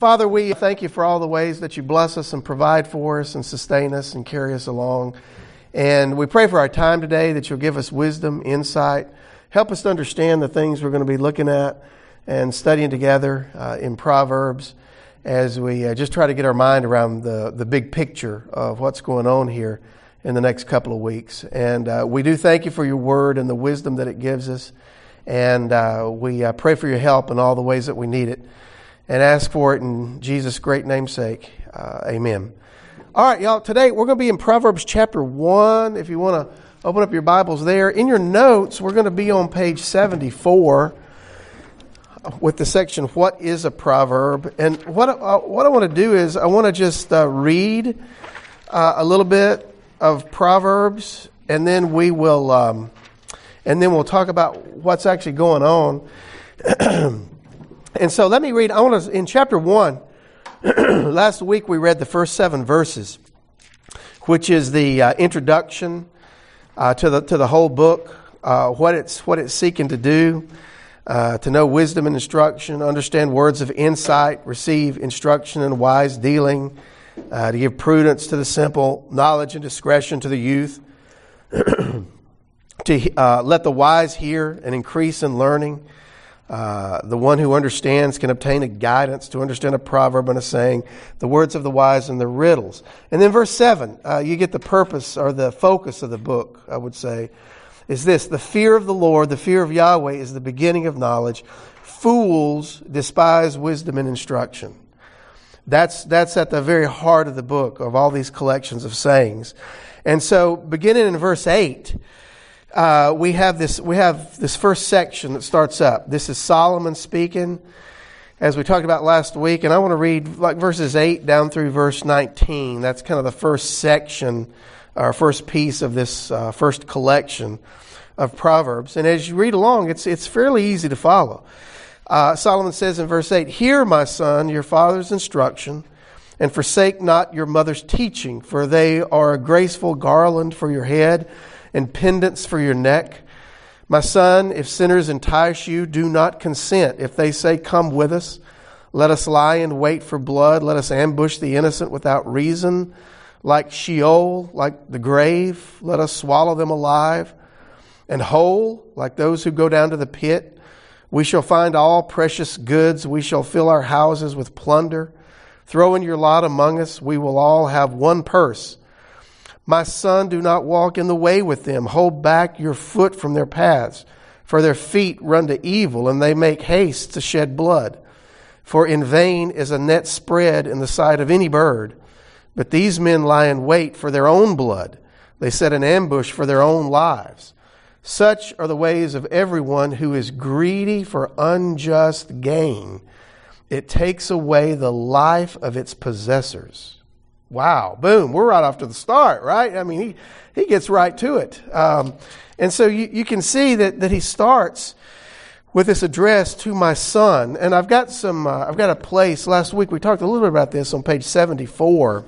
Father, we thank you for all the ways that you bless us and provide for us and sustain us and carry us along. And we pray for our time today that you'll give us wisdom, insight. Help us to understand the things we're going to be looking at and studying together in Proverbs as we just try to get our mind around the big picture of what's going on here in the next couple of weeks. And we do thank you for your word and the wisdom that it gives us. And we pray for your help in all the ways that we need it. And ask for it in Jesus' great name's sake. Amen. All right, y'all. Today we're going to be in Proverbs chapter 1. If you want to open up your Bibles there. In your notes, we're going to be on page 74 with the section, What is a Proverb? And what I want to do is I want to just read a little bit of Proverbs, and then we'll talk about what's actually going on. And so let me read. In chapter 1, last week we read the first 7 verses, which is the introduction to the whole book, what it's seeking to do, to know wisdom and instruction, understand words of insight, receive instruction in wise dealing, to give prudence to the simple, knowledge and discretion to the youth, to let the wise hear and increase in learning. The one who understands can obtain a guidance to understand a proverb and a saying, the words of the wise and the riddles. And then verse 7, you get the purpose or the focus of the book, I would say, is this: the fear of the Lord, the fear of Yahweh is the beginning of knowledge. Fools despise wisdom and instruction. That's at the very heart of the book, of all these collections of sayings. And so beginning in verse 8, we have this first section that starts up. This is Solomon speaking, as we talked about last week, and I want to read like verses 8 down through verse 19. That's kind of the first section, or first piece of this first collection of Proverbs. And as you read along, it's fairly easy to follow. Solomon says in verse 8, "Hear, my son, your father's instruction, and forsake not your mother's teaching, for they are a graceful garland for your head, and pendants for your neck. My son, if sinners entice you, do not consent. If they say, 'Come with us,' let us lie in wait for blood. Let us ambush the innocent without reason. Like Sheol, like the grave, let us swallow them alive. And whole, like those who go down to the pit. We shall find all precious goods. We shall fill our houses with plunder. Throw in your lot among us. We will all have one purse. My son, do not walk in the way with them. Hold back your foot from their paths. For their feet run to evil, and they make haste to shed blood. For in vain is a net spread in the sight of any bird. But these men lie in wait for their own blood. They set an ambush for their own lives. Such are the ways of everyone who is greedy for unjust gain. It takes away the life of its possessors." Wow, boom, we're right off to the start, right? I mean, he gets right to it. And so you can see that he starts with this address to my son. And I've got a place, last week we talked a little bit about this on page 74,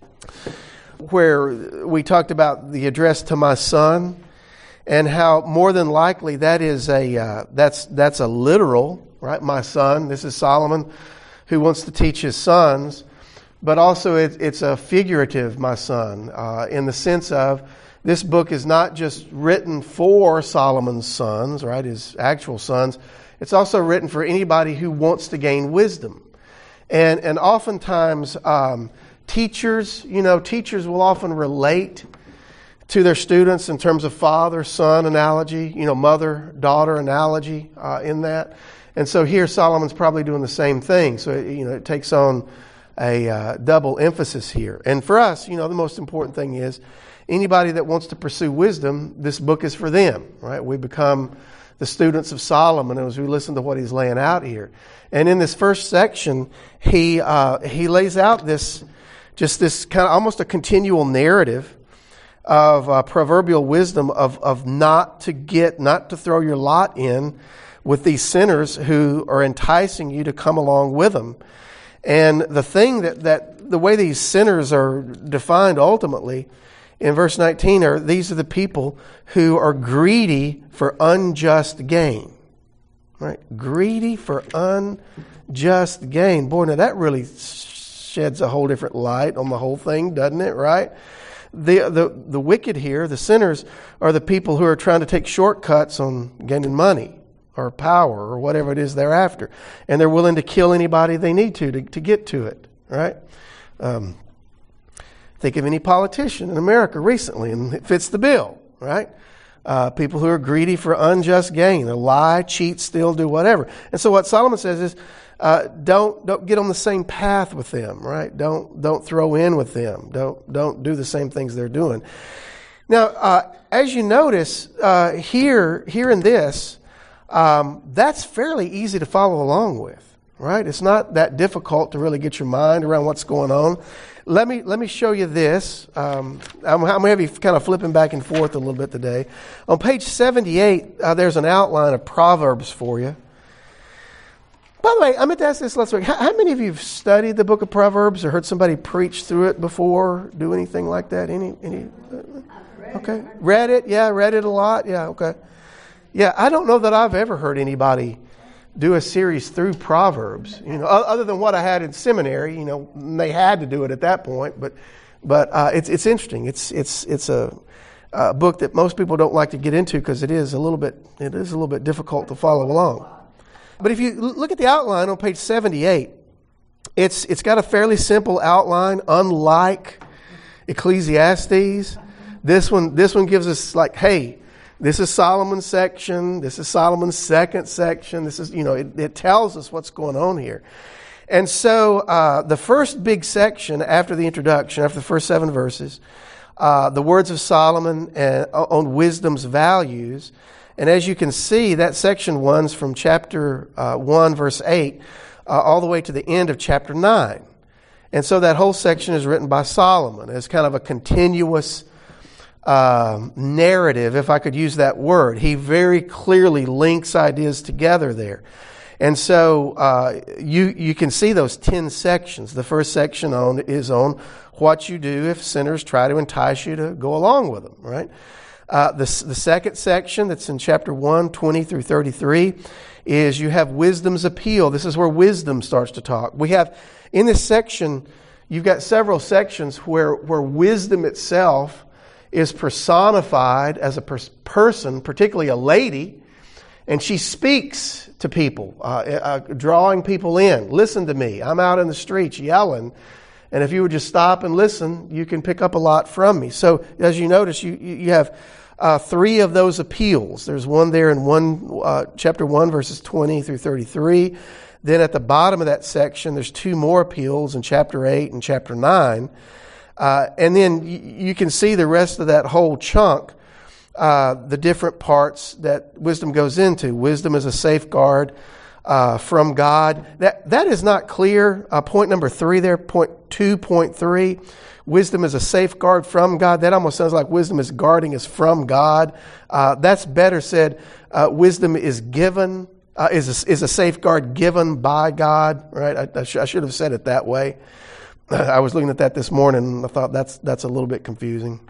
where we talked about the address to my son and how more than likely that is that's a literal, right? My son, this is Solomon who wants to teach his sons. But also it's a figurative, my son, in the sense of this book is not just written for Solomon's sons, right, his actual sons. It's also written for anybody who wants to gain wisdom. And oftentimes teachers will often relate to their students in terms of father-son analogy, mother-daughter analogy in that. And so here Solomon's probably doing the same thing. So, it takes on a double emphasis here. And for us, the most important thing is anybody that wants to pursue wisdom, this book is for them, right? We become the students of Solomon as we listen to what he's laying out here. And in this first section, he lays out this kind of almost a continual narrative of proverbial wisdom of not to throw your lot in with these sinners who are enticing you to come along with them. And the thing that the way these sinners are defined ultimately in verse 19 these are the people who are greedy for unjust gain. right? Greedy for unjust gain. Boy, now that really sheds a whole different light on the whole thing, doesn't it, right? The wicked here, the sinners, are the people who are trying to take shortcuts on gaining money or power or whatever it is they're after. And they're willing to kill anybody they need to get to it, right? Think of any politician in America recently, and it fits the bill, right? People who are greedy for unjust gain. They lie, cheat, steal, do whatever. And so what Solomon says is, don't get on the same path with them, right? Don't throw in with them. Don't do the same things they're doing. Now, as you notice here in this, that's fairly easy to follow along with, right? It's not that difficult to really get your mind around what's going on. Let me show you this. I'm going to have you kind of flipping back and forth a little bit today. On page 78, there's an outline of Proverbs for you. By the way, I meant to ask this last week. How many of you have studied the book of Proverbs or heard somebody preach through it before? Do anything like that? Any? Okay. Read it? Yeah, read it a lot? Yeah, okay. Yeah, I don't know that I've ever heard anybody do a series through Proverbs, other than what I had in seminary. They had to do it at that point, but it's interesting. It's a book that most people don't like to get into because it is a little bit difficult to follow along. But if you look at the outline on page 78, it's got a fairly simple outline, unlike Ecclesiastes. This one gives us like, hey, this is Solomon's section. This is Solomon's second section. This is, it tells us what's going on here. And so the first big section after the introduction, after the first 7 verses, the words of Solomon on wisdom's values. And as you can see, that section runs from chapter 1, verse 8, all the way to the end of chapter 9. And so that whole section is written by Solomon as kind of a continuous narrative, if I could use that word. He very clearly links ideas together there. And so you can see those 10 sections. The first section is on what you do if sinners try to entice you to go along with them, right? The second section that's in chapter 1, 20 through 33, is you have wisdom's appeal. This is where wisdom starts to talk. We have, in this section, you've got several sections where wisdom itself is personified as a person, particularly a lady, and she speaks to people, drawing people in. Listen to me. I'm out in the streets yelling, and if you would just stop and listen, you can pick up a lot from me. So, as you notice, you have 3 of those appeals. There's one there in chapter 1, verses 20 through 33. Then at the bottom of that section, there's 2 more appeals in chapter 8 and chapter 9. And then you can see the rest of that whole chunk, the different parts that wisdom goes into. Wisdom is a safeguard from God. That is not clear. Point number 3 there, point 2.3. Wisdom is a safeguard from God. That almost sounds like wisdom is guarding us from God. That's better said. Wisdom is given, is a safeguard given by God. Right? I should have said it that way. I was looking at that this morning and I thought that's a little bit confusing.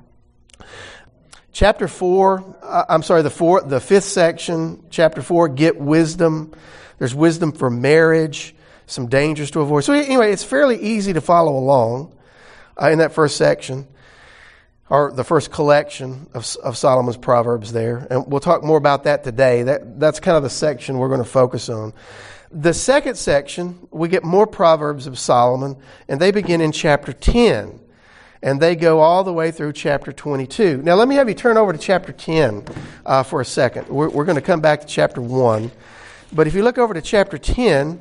Chapter 4, the 5th section, chapter 4, get wisdom. There's wisdom for marriage, some dangers to avoid. So anyway, it's fairly easy to follow along in that first section, or the first collection of Solomon's Proverbs there. And we'll talk more about that today. That's kind of the section we're going to focus on. The second section, we get more Proverbs of Solomon, and they begin in chapter 10. And they go all the way through chapter 22. Now, let me have you turn over to chapter 10 for a second. We're going to come back to chapter 1. But if you look over to chapter 10,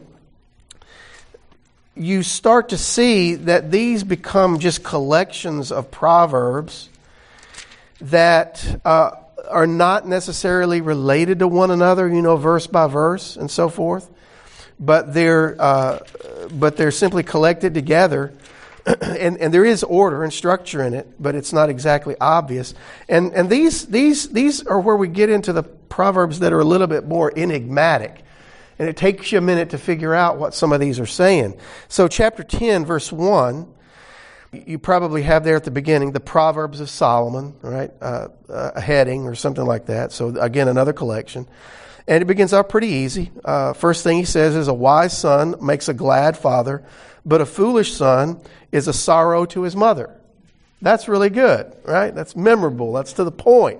you start to see that these become just collections of Proverbs that are not necessarily related to one another, verse by verse and so forth. But they're simply collected together. And there is order and structure in it, but it's not exactly obvious. And these are where we get into the Proverbs that are a little bit more enigmatic. And it takes you a minute to figure out what some of these are saying. So chapter 10, verse 1, you probably have there at the beginning the Proverbs of Solomon, right? A heading or something like that. So again, another collection. And it begins out pretty easy. First thing he says is, a wise son makes a glad father, but a foolish son is a sorrow to his mother. That's really good, right? That's memorable. That's to the point.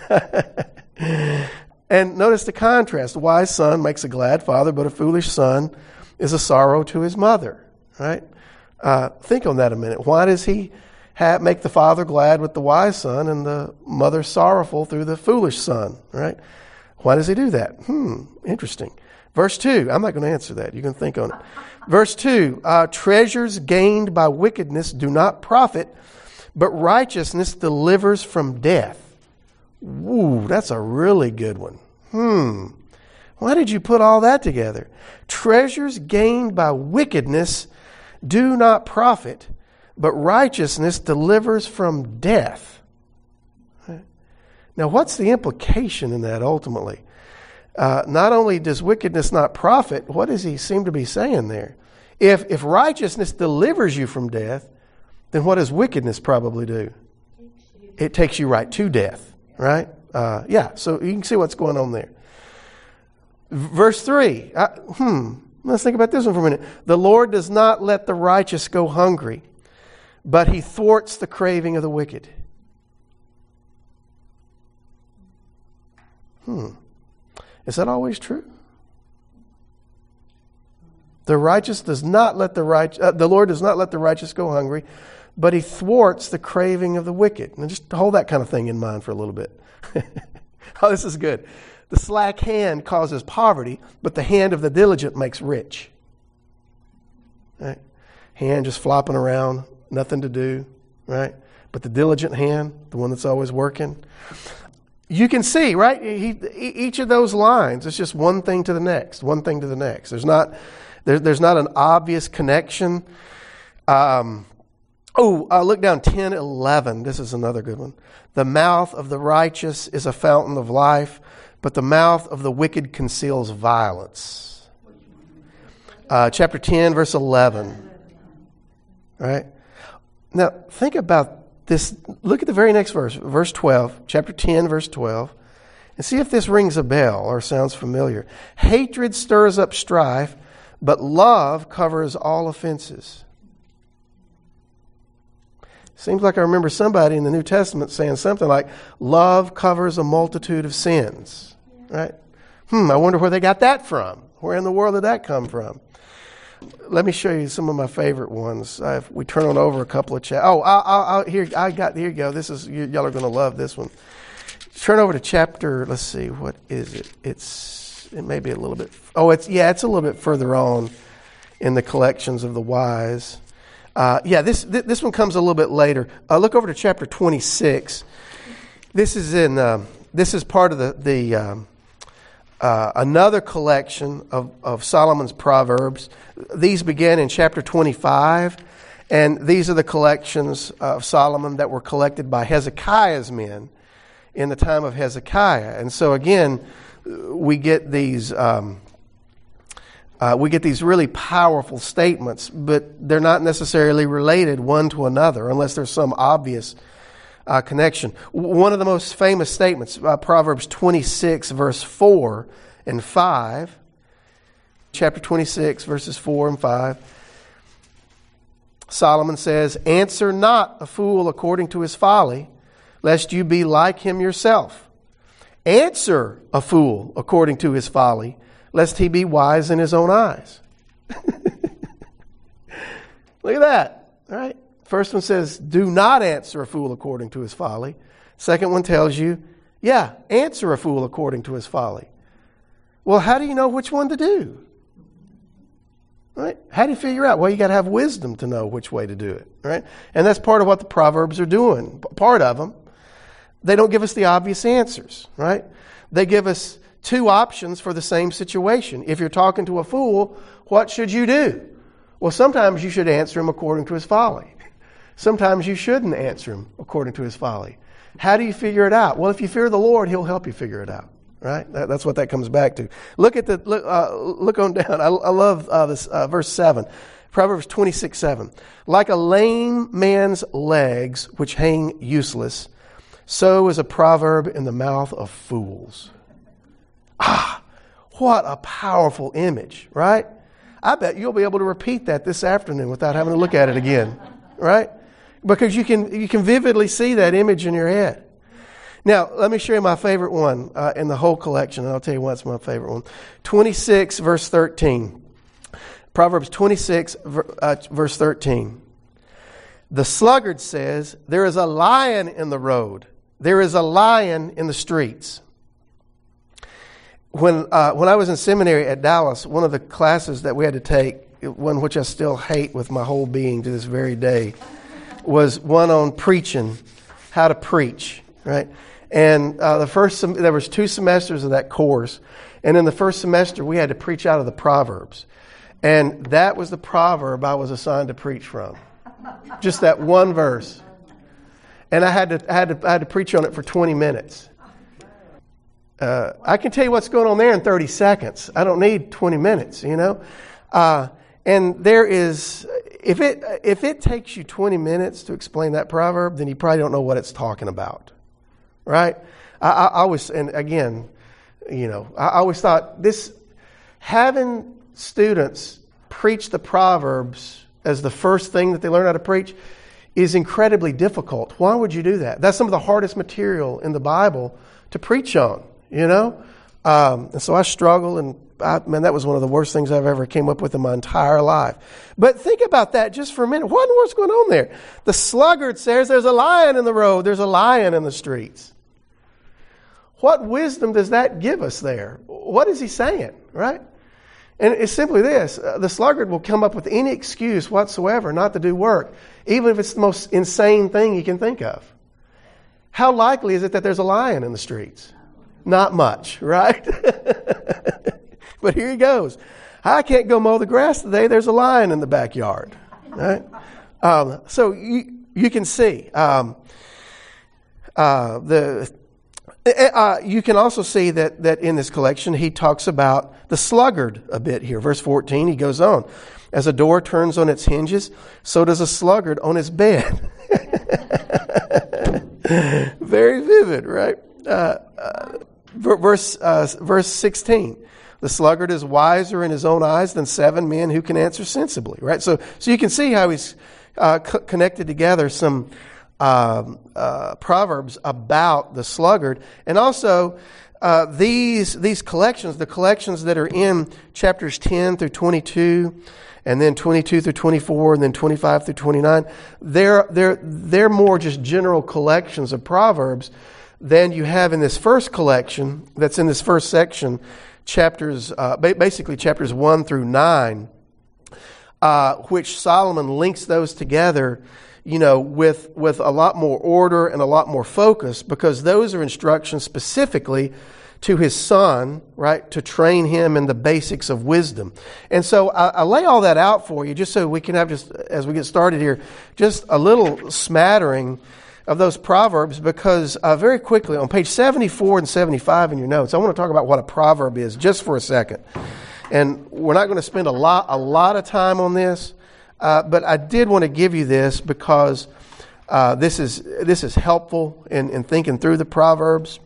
And notice the contrast. A wise son makes a glad father, but a foolish son is a sorrow to his mother, right? Think on that a minute. Why does he make the father glad with the wise son and the mother sorrowful through the foolish son, right? Why does he do that? Interesting. Verse 2, I'm not going to answer that. You can think on it. Verse 2, treasures gained by wickedness do not profit, but righteousness delivers from death. Ooh, that's a really good one. Why did you put all that together? Treasures gained by wickedness do not profit, but righteousness delivers from death. Now, what's the implication in that ultimately? Not only does wickedness not profit, what does he seem to be saying there? If righteousness delivers you from death, then what does wickedness probably do? It takes you right to death, right? So you can see what's going on there. Verse 3, let's think about this one for a minute. The Lord does not let the righteous go hungry, but he thwarts the craving of the wicked. Is that always true? The righteous does not let the Lord does not let the righteous go hungry, but he thwarts the craving of the wicked. And just hold that kind of thing in mind for a little bit. Oh, this is good. The slack hand causes poverty, but the hand of the diligent makes rich. Right? Hand just flopping around, nothing to do, right? But the diligent hand, the one that's always working. You can see, right? Each of those lines is just one thing to the next, one thing to the next. There's not an obvious connection. Look down 10:11. This is another good one. The mouth of the righteous is a fountain of life, but the mouth of the wicked conceals violence. Chapter 10, verse 11. Right? Now, think about this. Look at the very next verse, verse 12, chapter 10, verse 12, and see if this rings a bell or sounds familiar. Hatred stirs up strife, but love covers all offenses. Seems like I remember somebody in the New Testament saying something like, love covers a multitude of sins. Right? I wonder where they got that from. Where in the world did that come from? Let me show you some of my favorite ones. We turn on over a couple of here you go. This is, y'all are going to love this one. Turn over to chapter, let's see, what is it? It may be a little bit, it's a little bit further on in the collections of the wise. This one comes a little bit later. Look over to chapter 26. This is part of another collection of Solomon's Proverbs. These begin in chapter 25, and these are the collections of Solomon that were collected by Hezekiah's men in the time of Hezekiah. And so again, we get these really powerful statements, but they're not necessarily related one to another unless there's some obvious connection. One of the most famous statements, Proverbs 26, verse 4 and 5. Chapter 26, verses 4 and 5. Solomon says, answer not a fool according to his folly, lest you be like him yourself. Answer a fool according to his folly, lest he be wise in his own eyes. Look at that. All right. First one says, do not answer a fool according to his folly. Second one tells you, answer a fool according to his folly. Well, how do you know which one to do? Right? How do you figure out? Well, you got to have wisdom to know which way to do it. Right? And that's part of what the Proverbs are doing. Part of them. They don't give us the obvious answers. Right? They give us two options for the same situation. If you're talking to a fool, what should you do? Well, sometimes you should answer him according to his folly. Sometimes you shouldn't answer him according to his folly. How do you figure it out? Well, if you fear the Lord, he'll help you figure it out. Right? That's what that comes back to. Look on down. I love this verse 7. Proverbs 26:7. Like a lame man's legs which hang useless, so is a proverb in the mouth of fools. What a powerful image, right? I bet you'll be able to repeat that this afternoon without having to look at it again, right? Because you can vividly see that image in your head. Now, let me show you my favorite one in the whole collection, and I'll tell you what's my favorite one. 26, verse 13. Proverbs 26, verse 13. The sluggard says, there is a lion in the road. There is a lion in the streets. When I was in seminary at Dallas, one of the classes that we had to take, one which I still hate with my whole being to this very day, was one on preaching, how to preach, right? And there was 2 semesters of that course, and in the first semester we had to preach out of the Proverbs, and that was the proverb I was assigned to preach from, just that one verse, and I had to preach on it for 20 minutes. I can tell you what's going on there in 30 seconds. I don't need 20 minutes, you know. And there is, if it takes you 20 minutes to explain that proverb, then you probably don't know what it's talking about, right? I always, and again, you know, I always thought having students preach the Proverbs as the first thing that they learn how to preach is incredibly difficult. Why would you do that? That's some of the hardest material in the Bible to preach on. You know? And so I struggle, and that was one of the worst things I've ever came up with in my entire life. But think about that just for a minute. What's going on there? The sluggard says there's a lion in the road. There's a lion in the streets. What wisdom does that give us there? What is he saying, right? And it's simply this. The sluggard will come up with any excuse whatsoever not to do work, even if it's the most insane thing you can think of. How likely is it that there's a lion in the streets? Not much, right? But here he goes. I can't go mow the grass today. There's a lion in the backyard, right? So you can see. You can also see that in this collection he talks about the sluggard a bit here. Verse 14, he goes on. As a door turns on its hinges, so does a sluggard on his bed. Very vivid, right? Verse 16. The sluggard is wiser in his own eyes than 7 men who can answer sensibly, right? So you can see how he's connected together some proverbs about the sluggard, and also these collections, the collections that are in chapters 10 through 22, and then 22 through 24, and then 25 through 29. They're more just general collections of proverbs than you have in this first collection that's in this first section, basically chapters 1 through 9, which Solomon links those together, you know, with a lot more order and a lot more focus, because those are instructions specifically to his son, right, to train him in the basics of wisdom. And so I lay all that out for you just so we can have, just as we get started here, just a little smattering of those proverbs, because very quickly on page 74 and 75 in your notes, I want to talk about what a proverb is just for a second. And we're not going to spend a lot of time on this, but I did want to give you this because this is helpful in thinking through the proverbs.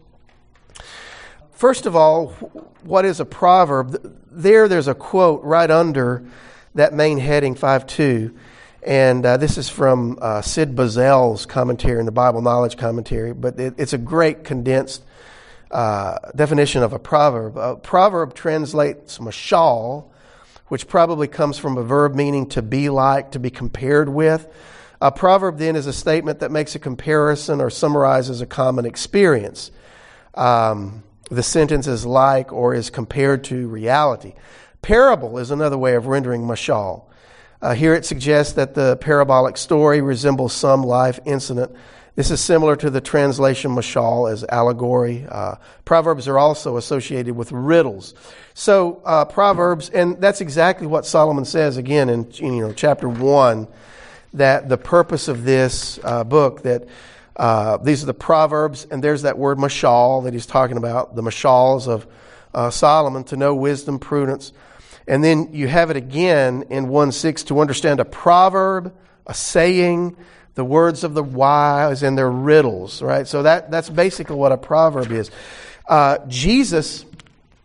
First of all, what is a proverb? There's a quote right under that main heading 5.2. And this is from Sid Bazel's commentary in the Bible Knowledge Commentary, but it's a great condensed definition of a proverb. A proverb translates mashal, which probably comes from a verb meaning to be like, to be compared with. A proverb then is a statement that makes a comparison or summarizes a common experience. The sentence is like or is compared to reality. Parable is another way of rendering mashal. Here it suggests that the parabolic story resembles some life incident. This is similar to the translation mashal as allegory. Proverbs are also associated with riddles. So Proverbs, and that's exactly what Solomon says again in chapter 1, that the purpose of this book, that these are the Proverbs, and there's that word mashal that he's talking about, the mashals of Solomon, to know wisdom, prudence. And then you have it again in 1:6 to understand a proverb, a saying, the words of the wise and their riddles, right? So that's basically what a proverb is. Jesus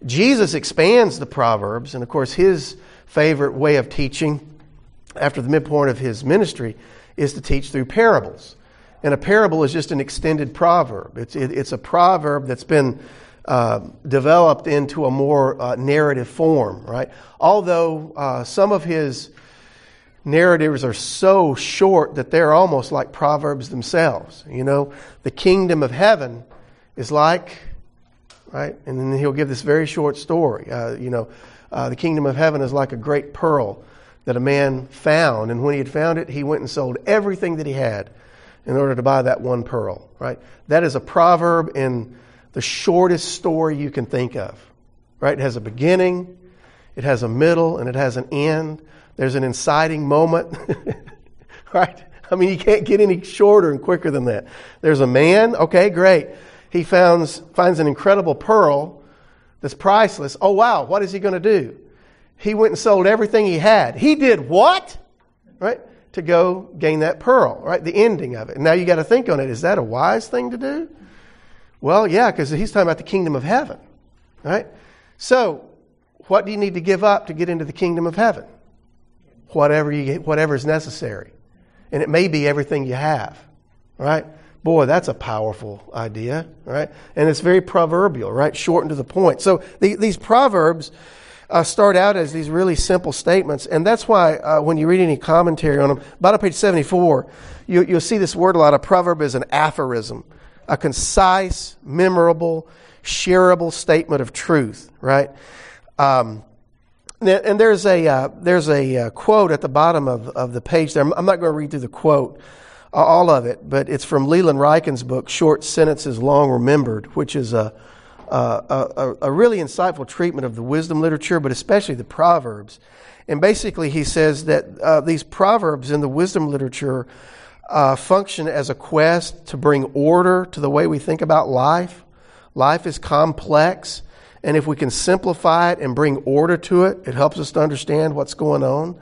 Jesus expands the Proverbs, and of course his favorite way of teaching after the midpoint of his ministry is to teach through parables. And a parable is just an extended proverb. It's a proverb that's been developed into a more narrative form, right? Although some of his narratives are so short that they're almost like proverbs themselves. You know, the kingdom of heaven is like, right? And then he'll give this very short story. The kingdom of heaven is like a great pearl that a man found. And when he had found it, he went and sold everything that he had in order to buy that one pearl, right? That is a proverb in the shortest story you can think of, right? It has a beginning, it has a middle, and it has an end. There's an inciting moment, right? I mean, you can't get any shorter and quicker than that. There's a man, okay, great. He finds an incredible pearl that's priceless. Oh, wow, what is he going to do? He went and sold everything he had. He did what? Right? To go gain that pearl, right? The ending of it. Now you got to think on it. Is that a wise thing to do? Well, yeah, because he's talking about the kingdom of heaven, right? So, what do you need to give up to get into the kingdom of heaven? Whatever is necessary. And it may be everything you have, right? Boy, that's a powerful idea, right? And it's very proverbial, right? Short and to the point. So these proverbs start out as these really simple statements, and that's why when you read any commentary on them, about on page 74, you'll see this word a lot. A proverb is an aphorism, a concise, memorable, shareable statement of truth, right? And there's a quote at the bottom of the page there. I'm not going to read through the quote, all of it, but it's from Leland Ryken's book, Short Sentences Long Remembered, which is a really insightful treatment of the wisdom literature, but especially the Proverbs. And basically he says that these Proverbs in the wisdom literature function as a quest to bring order to the way we think about life. Life is complex, and if we can simplify it and bring order to it, it helps us to understand what's going on.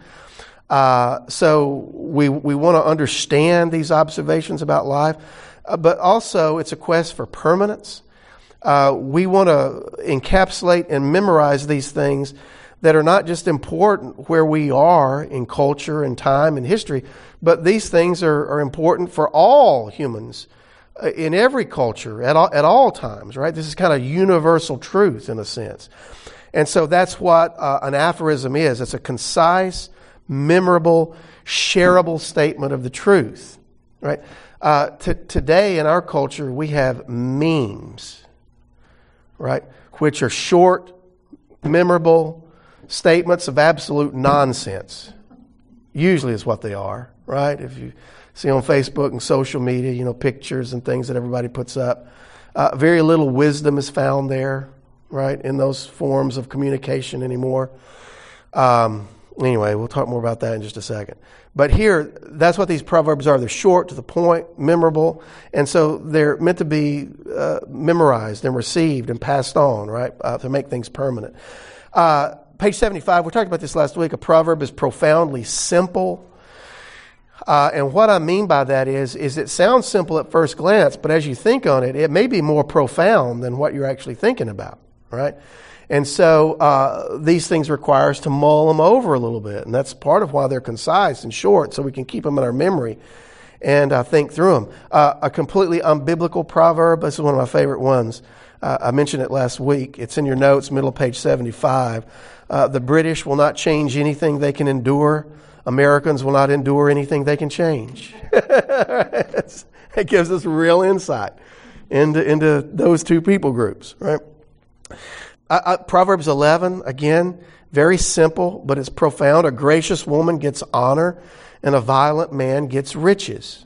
So we want to understand these observations about life, but also it's a quest for permanence. We want to encapsulate and memorize these things that are not just important where we are in culture and time and history, but these things are important for all humans in every culture at all times, right? This is kind of universal truth in a sense. And so that's what an aphorism is. It's a concise, memorable, shareable statement of the truth, right? Today in our culture, we have memes, right? Which are short, memorable statements of absolute nonsense. Usually is what they are, right? If you see on Facebook and social media, pictures and things that everybody puts up. Very little wisdom is found there, right? In those forms of communication anymore. Anyway, we'll talk more about that in just a second. But here, that's what these proverbs are. They're short, to the point, memorable, and so they're meant to be memorized and received and passed on, right, to make things permanent. Page 75, we talked about this last week. A proverb is profoundly simple. And what I mean by that is it sounds simple at first glance, but as you think on it, it may be more profound than what you're actually thinking about, right? And so these things require us to mull them over a little bit, and that's part of why they're concise and short, so we can keep them in our memory and think through them. A completely unbiblical proverb, this is one of my favorite ones. I mentioned it last week. It's in your notes, middle of page 75. The British will not change anything they can endure. Americans will not endure anything they can change. It gives us real insight into those two people groups, right? Proverbs 11, again, very simple, but it's profound. A gracious woman gets honor, and a violent man gets riches.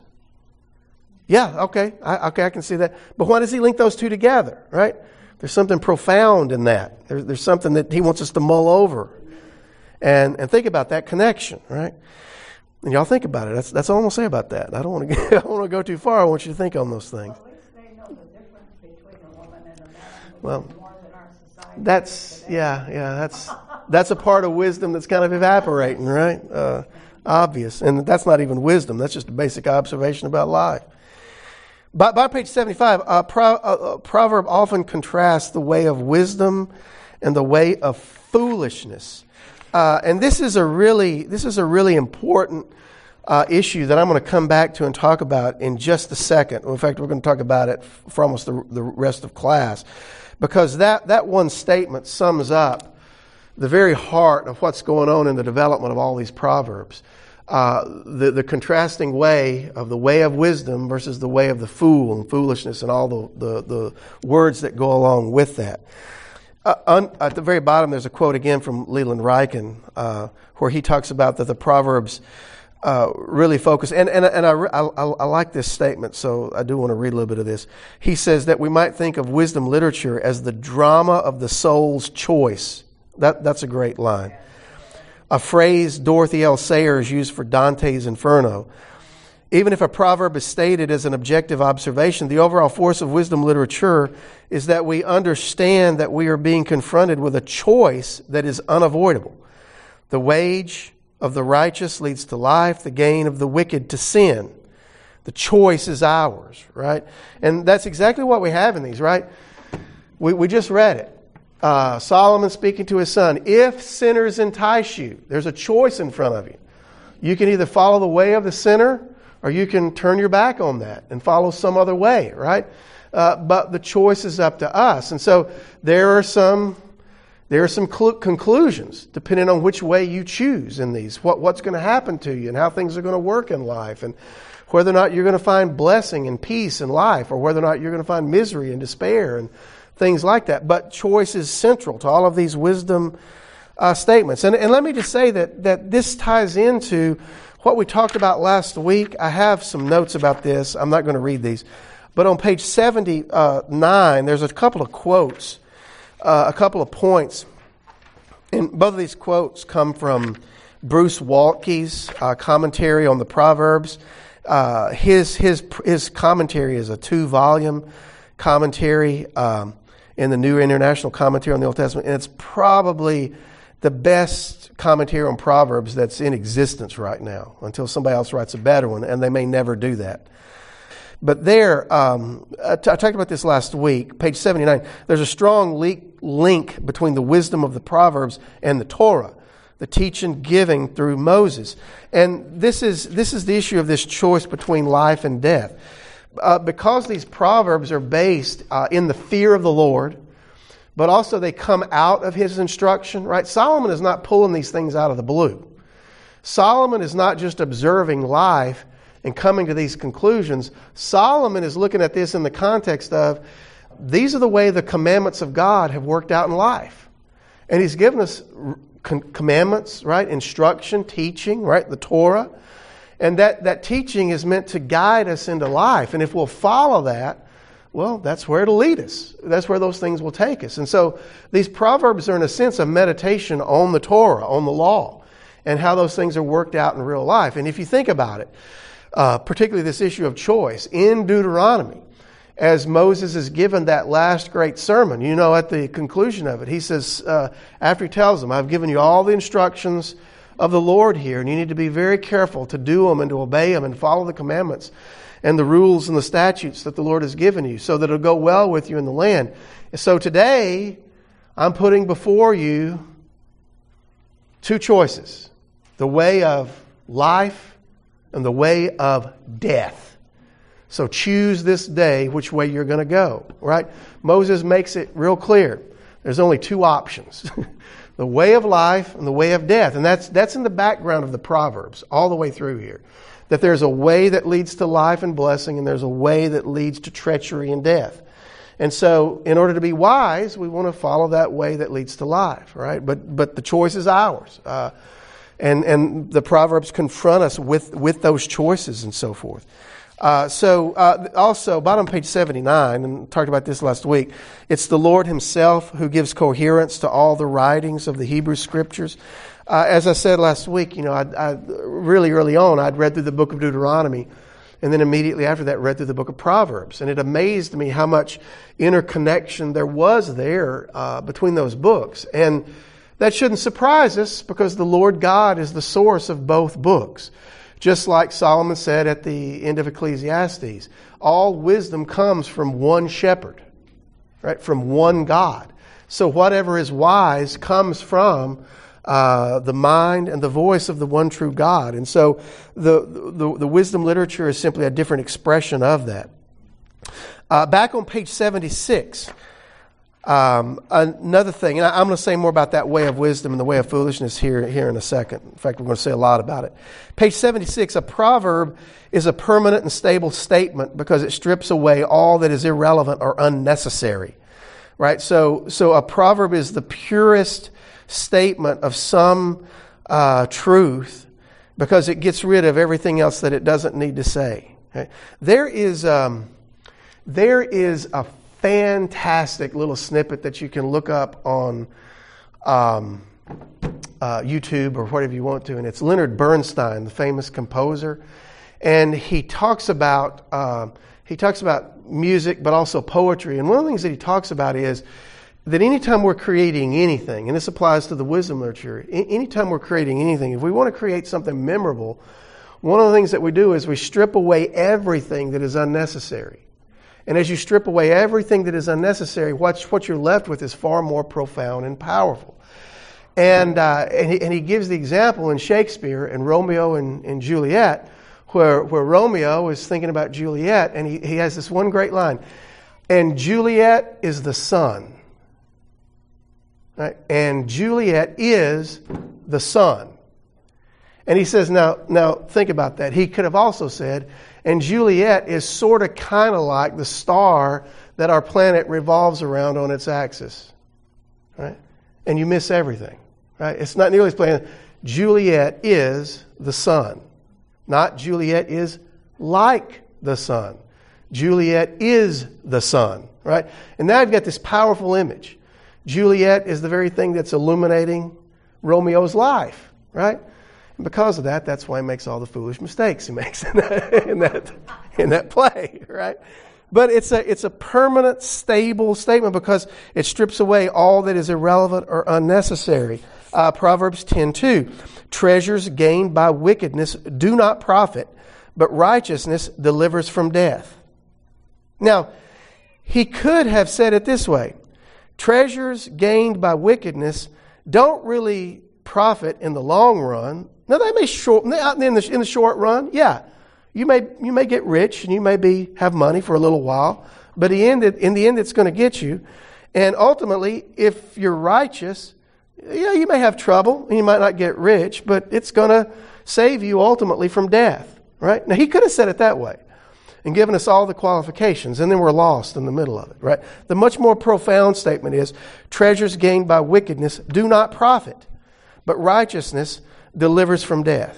Yeah, okay, I can see that. But why does he link those two together, right? There's something profound in that. There's something that he wants us to mull over and think about that connection, right? And y'all think about it. That's all I'm going to say about that. I don't want to go too far. I want you to think on those things. Well, at least they know the difference between a woman and a man. Well, more than our society. That's a part of wisdom that's kind of evaporating, right? Obvious. And that's not even wisdom. That's just a basic observation about life. By page 75, a proverb often contrasts the way of wisdom and the way of foolishness. And this is a really important issue that I'm going to come back to and talk about in just a second. In fact, we're going to talk about it for almost the rest of class, because that one statement sums up the very heart of what's going on in the development of all these proverbs. The contrasting way of wisdom versus the way of the fool and foolishness and all the words that go along with that. At the very bottom, there's a quote again from Leland Ryken, where he talks about that the Proverbs really focus, and I like this statement, so I do want to read a little bit of this. He says that we might think of wisdom literature as the drama of the soul's choice. That's a great line. A phrase Dorothy L. Sayers used for Dante's Inferno. Even if a proverb is stated as an objective observation, the overall force of wisdom literature is that we understand that we are being confronted with a choice that is unavoidable. The wage of the righteous leads to life, the gain of the wicked to sin. The choice is ours, right? And that's exactly what we have in these, right? We just read it. Solomon speaking to his son, if sinners entice you, there's a choice in front of you. You can either follow the way of the sinner, or you can turn your back on that and follow some other way, right? But the choice is up to us. And so there are some conclusions depending on which way you choose in these. What's going to happen to you and how things are going to work in life, and whether or not you're going to find blessing and peace in life, or whether or not you're going to find misery and despair and things like that. But choice is central to all of these wisdom statements. And let me just say that this ties into what we talked about last week. I have some notes about this. I'm not going to read these. But on page 79, there's a couple of quotes, a couple of points. And both of these quotes come from Bruce Waltke's commentary on the Proverbs. His commentary is a 2-volume commentary in the New International Commentary on the Old Testament. And it's probably the best commentary on Proverbs that's in existence right now, until somebody else writes a better one, and they may never do that. But there, I talked about this last week, page 79, there's a strong link between the wisdom of the Proverbs and the Torah, the teaching giving through Moses. And this is the issue of this choice between life and death. Because these Proverbs are based in the fear of the Lord, but also they come out of His instruction, right? Solomon is not pulling these things out of the blue. Solomon is not just observing life and coming to these conclusions. Solomon is looking at this in the context of, these are the way the commandments of God have worked out in life. And He's given us commandments, right? Instruction, teaching, right? The Torah. And that teaching is meant to guide us into life. And if we'll follow that, well, that's where it'll lead us. That's where those things will take us. And so these Proverbs are in a sense a meditation on the Torah, on the law, and how those things are worked out in real life. And if you think about it, particularly this issue of choice, in Deuteronomy, as Moses is given that last great sermon, at the conclusion of it, he says, after he tells them, I've given you all the instructions of the Lord here, and you need to be very careful to do them and to obey them and follow the commandments and the rules and the statutes that the Lord has given you, so that it'll go well with you in the land. So today, I'm putting before you 2 choices: the way of life and the way of death. So choose this day which way you're going to go, right? Moses makes it real clear. There's only 2 options. The way of life and the way of death. And that's in the background of the Proverbs all the way through here. That there's a way that leads to life and blessing, and there's a way that leads to treachery and death. And so in order to be wise, we want to follow that way that leads to life, right? But the choice is ours. And the Proverbs confront us with those choices and so forth. Also, bottom page 79, and talked about this last week, it's the Lord Himself who gives coherence to all the writings of the Hebrew Scriptures. As I said last week, I really early on, I'd read through the book of Deuteronomy, and then immediately after that read through the book of Proverbs. And it amazed me how much interconnection there was there between those books. And that shouldn't surprise us, because the Lord God is the source of both books. Just like Solomon said at the end of Ecclesiastes, all wisdom comes from one shepherd, right? From one God. So whatever is wise comes from the mind and the voice of the one true God. And so the wisdom literature is simply a different expression of that. Back on page 76, another thing, and I'm going to say more about that way of wisdom and the way of foolishness here in a second. In fact, we're going to say a lot about it. Page 76, a proverb is a permanent and stable statement because it strips away all that is irrelevant or unnecessary. Right? So a proverb is the purest statement of some truth because it gets rid of everything else that it doesn't need to say. Okay? There is a fantastic little snippet that you can look up on YouTube or whatever you want to, and it's Leonard Bernstein, the famous composer, and he talks about music, but also poetry. And one of the things that he talks about is that anytime we're creating anything, and this applies to the wisdom literature, anytime we're creating anything, if we want to create something memorable, one of the things that we do is we strip away everything that is unnecessary. And as you strip away everything that is unnecessary, what you're left with is far more profound and powerful. And he gives the example in Shakespeare in Romeo and Juliet, where Romeo is thinking about Juliet, and he has this one great line, and Juliet is the sun. Right? And Juliet is the sun. And he says, now think about that. He could have also said, and Juliet is sort of kind of like the star that our planet revolves around on its axis. Right? And you miss everything. Right? It's not nearly as plain. Juliet is the sun. Not Juliet is like the sun. Juliet is the sun. Right? And now I've got this powerful image. Juliet is the very thing that's illuminating Romeo's life. Right? And because of that, that's why he makes all the foolish mistakes he makes in that play, right? But it's a permanent, stable statement because it strips away all that is irrelevant or unnecessary. Proverbs 10:2, treasures gained by wickedness do not profit, but righteousness delivers from death. Now, he could have said it this way: treasures gained by wickedness don't really profit in the long run. Now they may in the short run, yeah, you may get rich and you may have money for a little while, but in the end it's going to get you. And ultimately, if you're righteous, yeah, you may have trouble and you might not get rich, but it's going to save you ultimately from death. Right? Now he could have said it that way and given us all the qualifications, and then we're lost in the middle of it. Right? The much more profound statement is treasures gained by wickedness do not profit, but righteousness delivers from death.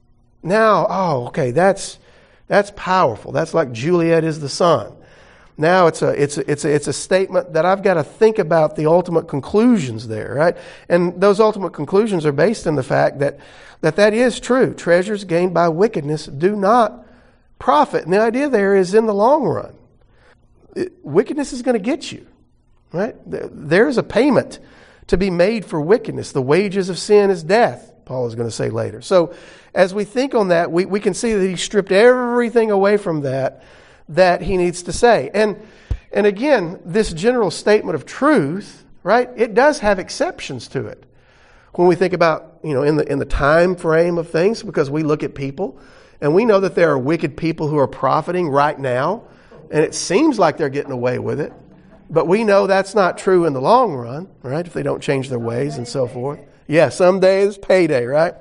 Now, okay, that's powerful. That's like Juliet is the sun. Now it's a statement that I've got to think about the ultimate conclusions there, right? And those ultimate conclusions are based on the fact that is true. Treasures gained by wickedness do not profit. And the idea there is in the long run. Wickedness is going to get you, right? There's a payment to be made for wickedness. The wages of sin is death, Paul is going to say later. So as we think on that, we can see that he stripped everything away from that he needs to say. And again, this general statement of truth, right, it does have exceptions to it. When we think about, in the time frame of things, because we look at people and we know that there are wicked people who are profiting right now, and it seems like they're getting away with it. But we know that's not true in the long run, right? If they don't change their ways and so forth. Yeah, someday is payday, right?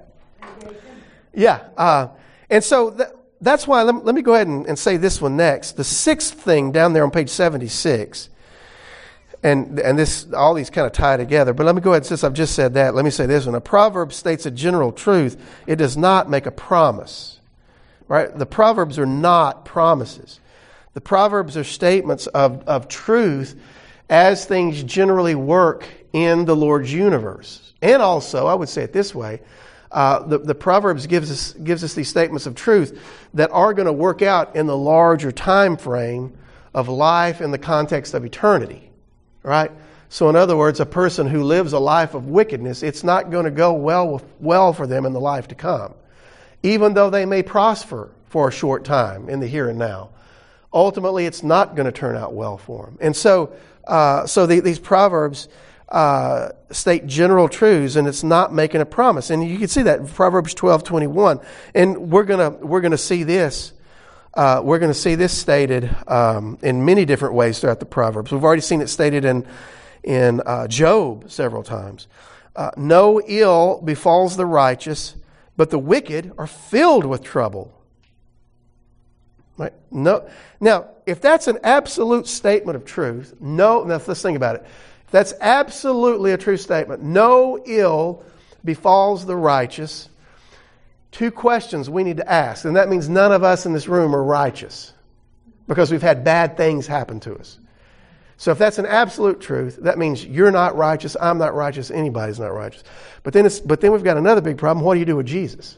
Yeah. And so that's why, let me go ahead and say this one next. The sixth thing down there on page 76, and this, all these kind of tie together, but let me go ahead, since I've just said that, let me say this one. A proverb states a general truth. It does not make a promise, right? The proverbs are not promises. The Proverbs are statements of truth as things generally work in the Lord's universe. And also, I would say it this way, the Proverbs gives us these statements of truth that are going to work out in the larger time frame of life in the context of eternity. Right? So in other words, a person who lives a life of wickedness, it's not going to go well for them in the life to come. Even though they may prosper for a short time in the here and now. Ultimately, it's not going to turn out well for them. And so these Proverbs state general truths, and it's not making a promise. And you can see that in Proverbs 12:21. And we're gonna see this. We're going to see this stated in many different ways throughout the Proverbs. We've already seen it stated in Job several times. No ill befalls the righteous, but the wicked are filled with trouble. Right? No. Now, if that's an absolute statement of truth, now let's think about it. If that's absolutely a true statement, no ill befalls the righteous. Two questions we need to ask, and that means none of us in this room are righteous because we've had bad things happen to us. So if that's an absolute truth, that means you're not righteous, I'm not righteous, anybody's not righteous. But then we've got another big problem. What do you do with Jesus?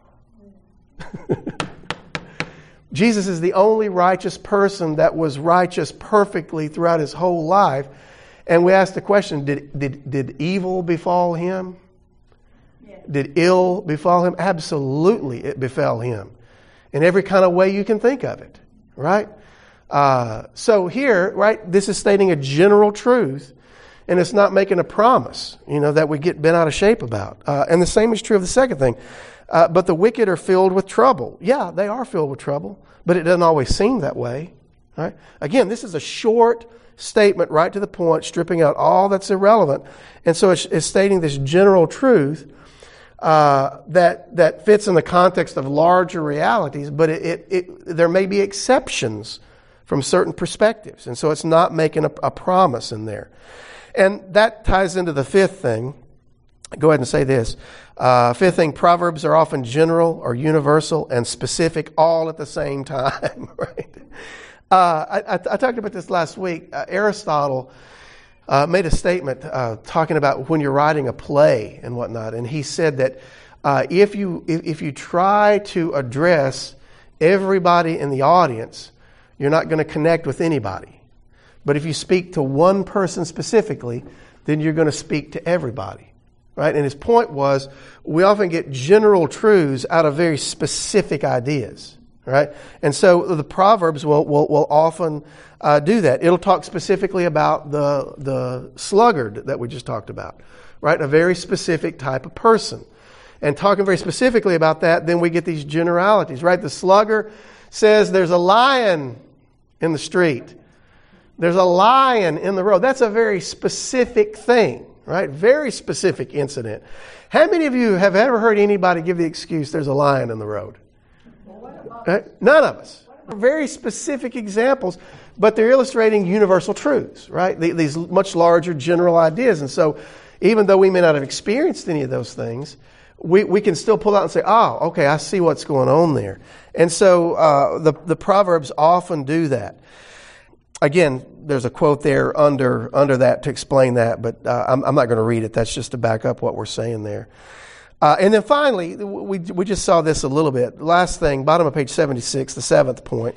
Jesus is the only righteous person that was righteous perfectly throughout his whole life. And we ask the question, did evil befall him? Did ill befall him? Absolutely, it befell him. In every kind of way you can think of it, right? So here, right, this is stating a general truth, and it's not making a promise, that we get bent out of shape about. And the same is true of the second thing. But the wicked are filled with trouble. Yeah, they are filled with trouble, but it doesn't always seem that way, right? Again, this is a short statement, right to the point, stripping out all that's irrelevant. And so it's stating this general truth that fits in the context of larger realities, but there may be exceptions from certain perspectives. And so it's not making a promise in there. And that ties into the fifth thing. Go ahead and say this. Fifth thing, Proverbs are often general or universal and specific all at the same time. Right? I talked about this last week. Aristotle made a statement talking about when you're writing a play and whatnot, and he said that if you try to address everybody in the audience, you're not going to connect with anybody. But if you speak to one person specifically, then you're going to speak to everybody, right? And his point was, we often get general truths out of very specific ideas, right? And so the Proverbs will often do that. It'll talk specifically about the sluggard that we just talked about, right? A very specific type of person. And talking very specifically about that, then we get these generalities, right? The sluggard says there's a lion in the street. There's a lion in the road. That's a very specific thing, right? Very specific incident. How many of you have ever heard anybody give the excuse there's a lion in the road? None of us. Very specific examples, but they're illustrating universal truths, right? These much larger general ideas. And so even though we may not have experienced any of those things, we can still pull out and say, oh, okay, I see what's going on there. And so the Proverbs often do that. Again, there's a quote there under that to explain that, but I'm not going to read it. That's just to back up what we're saying there. And then finally, we just saw this a little bit. Last thing, bottom of page 76, the seventh point,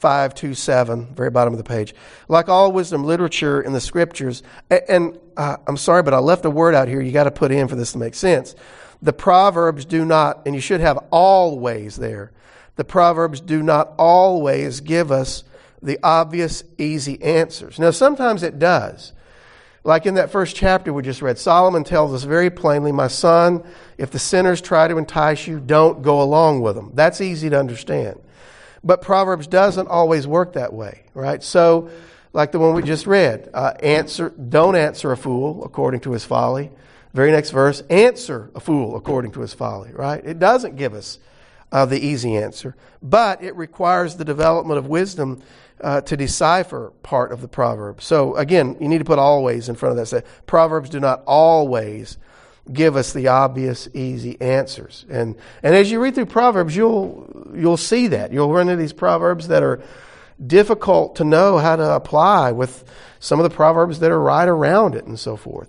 527, very bottom of the page. Like all wisdom literature in the scriptures, and I'm sorry, but I left a word out here you got to put in for this to make sense. The Proverbs do not, and you should have always there, the Proverbs do not always give us the obvious, easy answers. Now, sometimes it does. Like in that first chapter we just read, Solomon tells us very plainly, my son, if the sinners try to entice you, don't go along with them. That's easy to understand. But Proverbs doesn't always work that way, right? So, like the one we just read, don't answer a fool according to his folly. Very next verse, answer a fool according to his folly, right? It doesn't give us the easy answer, but it requires the development of wisdom to decipher part of the proverb. So again, you need to put always in front of that. Say, Proverbs do not always give us the obvious, easy answers. And as you read through Proverbs, you'll see that. You'll run into these proverbs that are difficult to know how to apply with some of the proverbs that are right around it and so forth.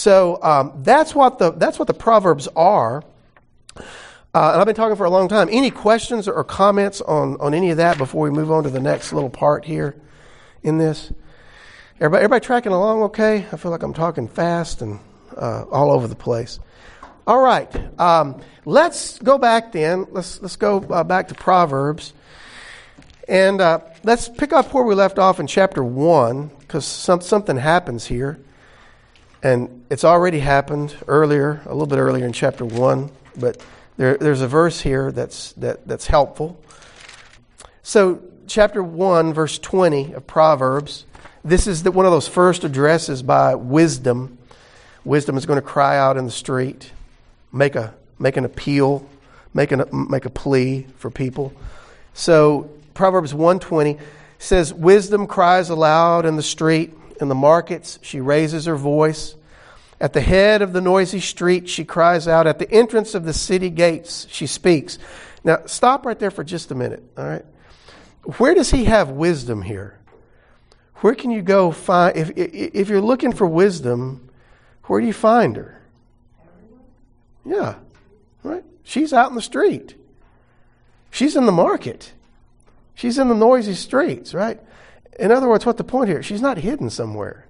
So that's what the proverbs are. And I've been talking for a long time. Any questions or comments on any of that before we move on to the next little part here in this? Everybody tracking along okay? I feel like I'm talking fast and all over the place. All right. Let's go back then. Let's go back to Proverbs. And let's pick up where we left off in chapter 1, because something happens here. And it's already happened earlier, a little bit earlier in chapter 1, but there's a verse here that's helpful. So chapter 1, verse 20 of Proverbs, this is one of those first addresses by wisdom. Wisdom is going to cry out in the street, make an appeal, make a plea for people. So Proverbs 1:20 says, wisdom cries aloud in the street, in the markets she raises her voice. At the head of the noisy street she cries out. At the entrance of the city gates she speaks. Now stop right there for just a minute, all right? Where does he have wisdom here? Where can you go find, if you're looking for wisdom, where do you find her? Yeah, right? She's out in the street. She's in the market. She's in the noisy streets, right? In other words, what's the point here? She's not hidden somewhere.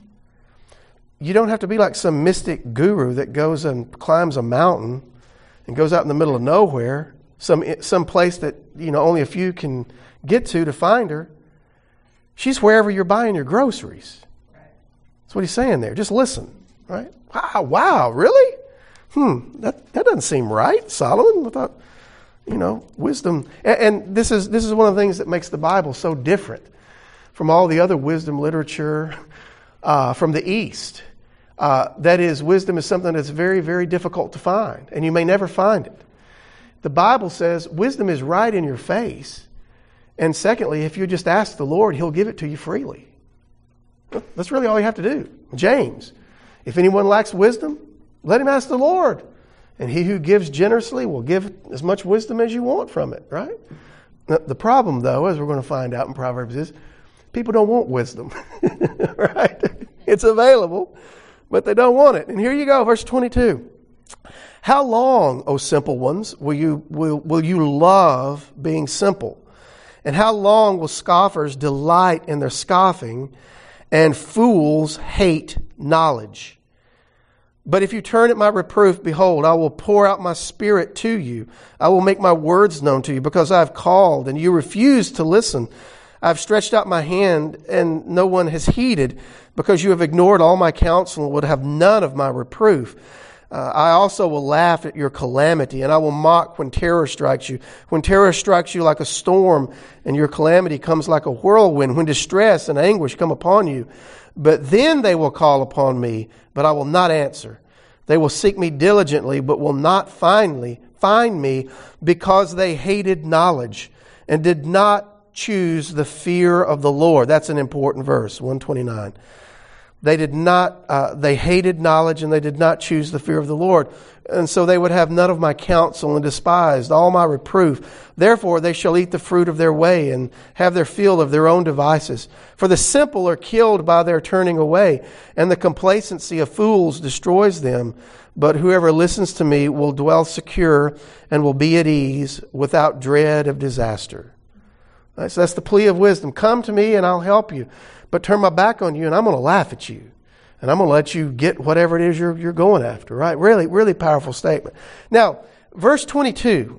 You don't have to be like some mystic guru that goes and climbs a mountain and goes out in the middle of nowhere, some place that only a few can get to find her. She's wherever you're buying your groceries. That's what he's saying there. Just listen, right? Wow, really? That doesn't seem right, Solomon. I thought, wisdom. And this is one of the things that makes the Bible so different from all the other wisdom literature from the East. That is, wisdom is something that's very, very difficult to find, and you may never find it. The Bible says wisdom is right in your face. And secondly, if you just ask the Lord, He'll give it to you freely. That's really all you have to do. James, if anyone lacks wisdom, let him ask the Lord. And he who gives generously will give as much wisdom as you want from it, right? The problem, though, as we're going to find out in Proverbs, is people don't want wisdom, right? It's available, but they don't want it. And here you go, verse 22. How long, O simple ones, will you love being simple? And how long will scoffers delight in their scoffing, and fools hate knowledge? But if you turn at my reproof, behold, I will pour out my spirit to you. I will make my words known to you, because I have called, and you refuse to listen. I have stretched out my hand, and no one has heeded, because you have ignored all my counsel and would have none of my reproof. I also will laugh at your calamity, and I will mock when terror strikes you. When terror strikes you like a storm, and your calamity comes like a whirlwind, when distress and anguish come upon you. But then they will call upon me, but I will not answer. They will seek me diligently, but will not find me, because they hated knowledge and did not choose the fear of the Lord. That's an important verse, 129. They hated knowledge, and they did not choose the fear of the Lord. And so they would have none of my counsel, and despised all my reproof. Therefore they shall eat the fruit of their way, and have their fill of their own devices. For the simple are killed by their turning away, and the complacency of fools destroys them. But whoever listens to me will dwell secure, and will be at ease, without dread of disaster. Right, so that's the plea of wisdom. Come to me, and I'll help you. But turn my back on you, and I'm going to laugh at you. And I'm going to let you get whatever it is you're going after, right? Really, really powerful statement. Now, verse 22.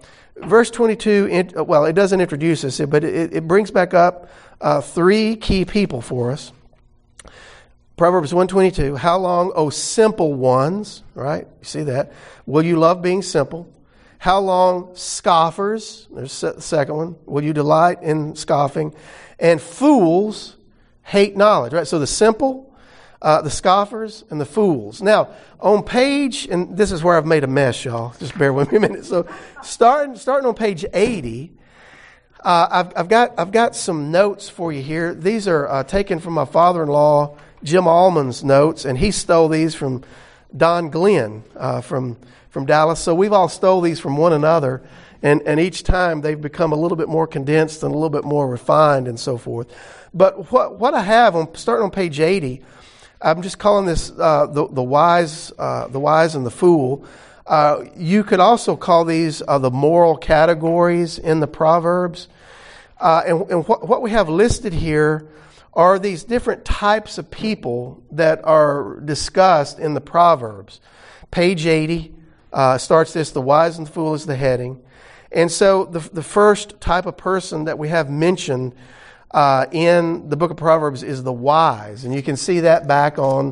It doesn't introduce us, but it brings back up three key people for us. Proverbs 1:22. How long, O simple ones, right? You see that? Will you love being simple? How long, scoffers? There's the second one. Will you delight in scoffing? And fools hate knowledge, right? So the simple, the scoffers, and the fools. Now, on page, and this is where I've made a mess, y'all. Just bear with me a minute. So, starting on page 80, I've got some notes for you here. These are taken from my father-in-law, Jim Allman's notes, and he stole these from Don Glenn from Dallas. So we've all stole these from one another. And each time they've become a little bit more condensed and a little bit more refined and so forth. But what I have starting on page 80, I'm just calling this the wise and the fool. You could also call these the moral categories in the Proverbs. And what we have listed here are these different types of people that are discussed in the Proverbs. Page 80 starts this: the wise and the fool is the heading. And so the first type of person that we have mentioned in the book of Proverbs is the wise. And you can see that back on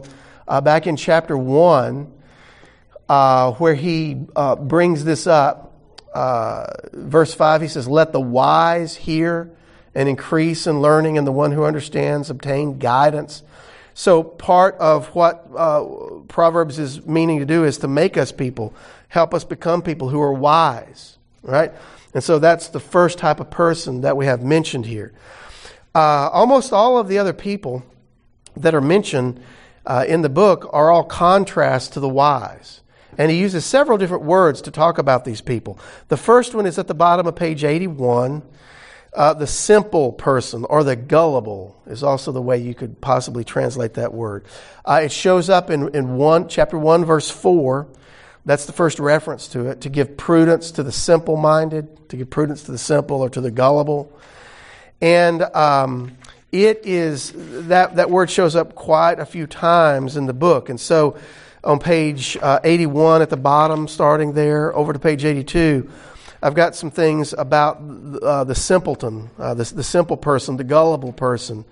back in chapter 1, where he brings this up. Verse 5, he says, "Let the wise hear and increase in learning, and the one who understands obtain guidance." So part of what Proverbs is meaning to do is to make us people, help us become people who are wise, right? And so that's the first type of person that we have mentioned here. Almost all of the other people that are mentioned in the book are all contrasts to the wise. And he uses several different words to talk about these people. The first one is at the bottom of page 81. The simple person, or the gullible, is also the way you could possibly translate that word. It shows up in chapter 1, verse 4. That's the first reference to it, to give prudence to the simple-minded, to give prudence to the simple or to the gullible. And it is that word shows up quite a few times in the book. And so on page 81 at the bottom, starting there, over to page 82, I've got some things about the simpleton, the simple person, the gullible person,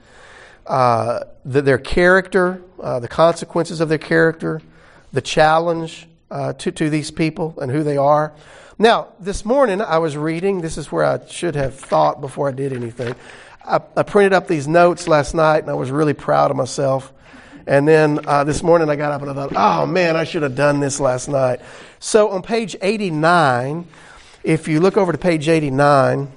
their character, the consequences of their character, the challenge to these people and who they are. Now, this morning I was reading. This is where I should have thought before I did anything. I printed up these notes last night, and I was really proud of myself. And then this morning I got up and I thought, oh man, I should have done this last night. So on page 89, if you look over to page 89,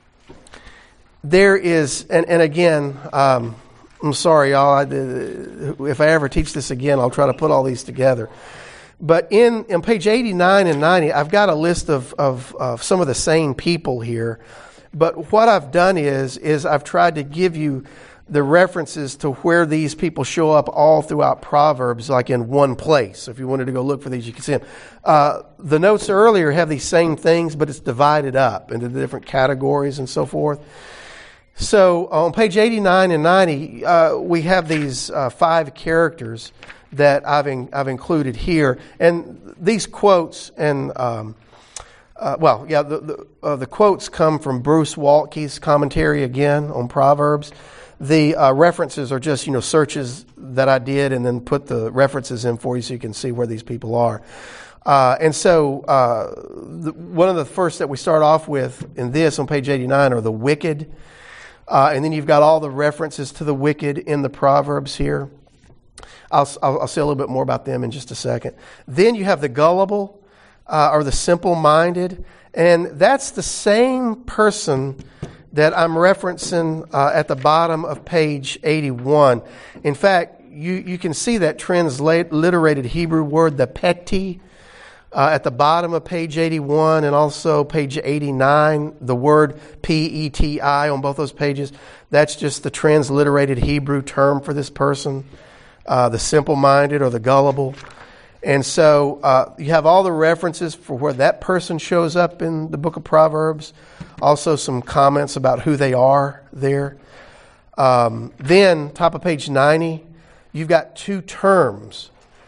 there is, and again, I'm sorry, y'all. If I ever teach this again, I'll try to put all these together. But in page 89 and 90, I've got a list of some of the same people here. But what I've done is I've tried to give you the references to where these people show up all throughout Proverbs, like in one place. So if you wanted to go look for these, you can see them. The notes earlier have these same things, but it's divided up into the different categories and so forth. So on page 89 and 90, we have these 5 characters that I've included here. And these quotes and the quotes come from Bruce Waltke's commentary again on Proverbs. The references are just, searches that I did and then put the references in for you so you can see where these people are. And so one of the first that we start off with in this on page 89 are the wicked. And then you've got all the references to the wicked in the Proverbs here. I'll say a little bit more about them in just a second. Then you have the gullible or the simple-minded. And that's the same person that I'm referencing at the bottom of page 81. In fact, you can see that transliterated Hebrew word, the peti, at the bottom of page 81 and also page 89, the word P-E-T-I on both those pages. That's just the transliterated Hebrew term for this person, the simple-minded or the gullible. And so you have all the references for where that person shows up in the book of Proverbs. Also some comments about who they are there. Then, top of page 90, you've got 2 terms